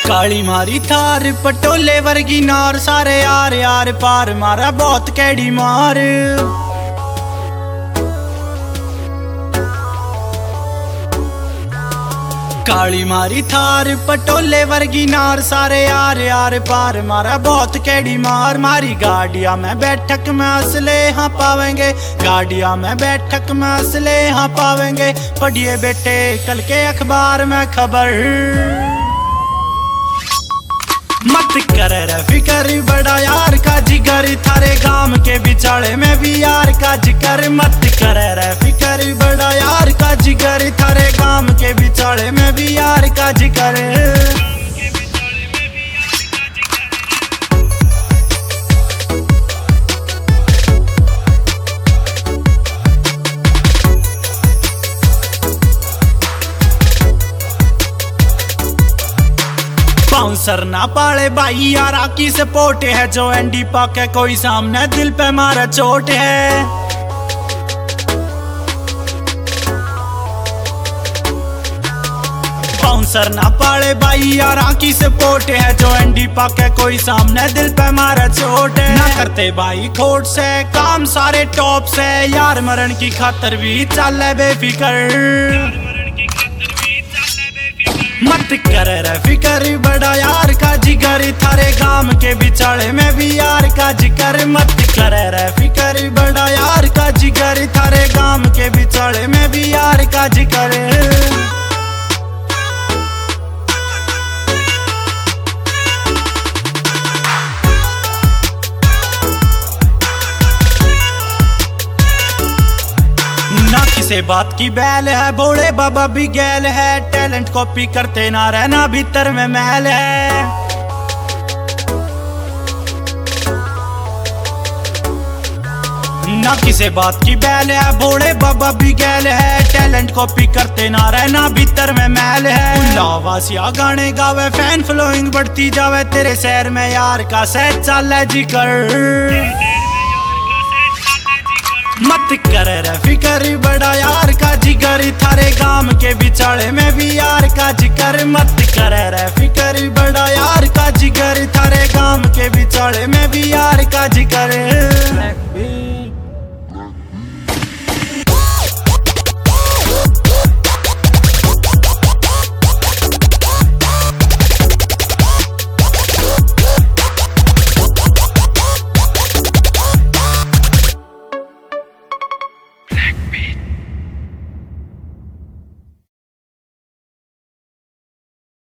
काली मारी थार पटोले वर्गी नार, सारे यार यार पार मारा बहुत कैडी मार। काली मारी थार पटोले वर्गी नार, सारे यार यार पार मारा बहुत कैडी मार। मारी गाड़िया में बैठक में असले हाँ पावेंगे, गाड़िया में बैठक में असले हाँ पावेंगे। पढ़िए बेटे कल के अखबार में खबर, मत करे रे फिकर बड़ा यार का जिगर, थारे गांव के बिचाले में भी यार का जिक्र। मत करे रे फिकर बड़ा यार का जिगर, थारे गांव के बिचाले में भी यार का जिक्र। बाउंसर ना पाले भाई यारा की सपोर्ट है, जो एंडी पाक है कोई सामने दिल पे मारा चोट है। बाउंसर ना पाले भाई यारा की सपोर्ट है, जो एंडी पाक है कोई सामने दिल पे मारा चोट है। ना करते भाई खोट से काम सारे टॉप से, यार मरण की खातर भी चल बेफिकर। मत करे रे फिकर बड़ा यार का जिगर, थारे गांव के बिचाले में भी यार का जिक्र। मत करे रे फिकर बड़ा यार का जिगर, थारे गांव के बिचाले में भी यार का जिक्र। किसे बात की बैल है, बोले बाबा भी गैल है, टैलेंट कॉपी करते ना रहना भीतर में मैल है। ना किसे बात की बैल है, बोले बाबा भी गैल है, टैलेंट कॉपी करते ना रहना भीतर में मैल है। उल्लावासिया गाने गावे फैन फॉलोइंग बढ़ती जावे, तेरे शहर में यार का सहज चाल है जिक्र। मत करे रे फिकर बड़ा यार का जिगर, थारे गांव के बिचाले में भी यार का जिक्र। मत करे रे फिकर